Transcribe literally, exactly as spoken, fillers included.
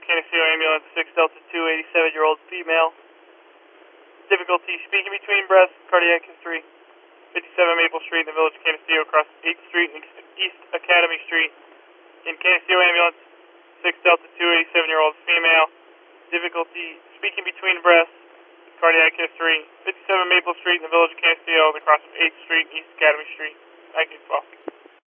Canisteo ambulance, six Delta two, eighty-seven-year-old female. Difficulty speaking between breaths, cardiac history. fifty-seven Maple Street in the village of Canisteo, across eighth Street and East Academy Street. In Canisteo ambulance, six Delta two, eighty-seven-year-old female. Difficulty speaking between breaths, cardiac history. fifty-seven Maple Street in the village of Canisteo, across eighth Street and East Academy Street. nineteen twelve.